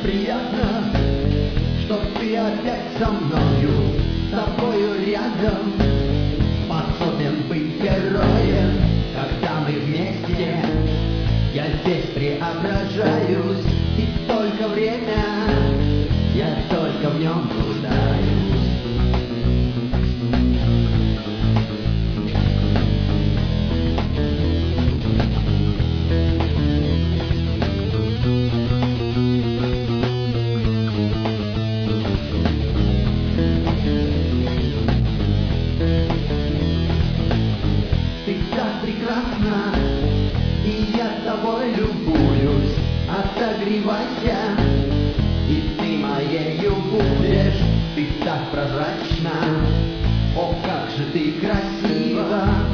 приятно, что ты опять со мною, с тобою рядом. Способен быть героем, когда мы вместе. Я здесь преображаюсь, и только время, я только в нем нуждаюсь. Ты так прекрасна, и я тобой любуюсь. Отогревайся, и ты моею будешь. Ты так прозрачна, о, как же ты красива.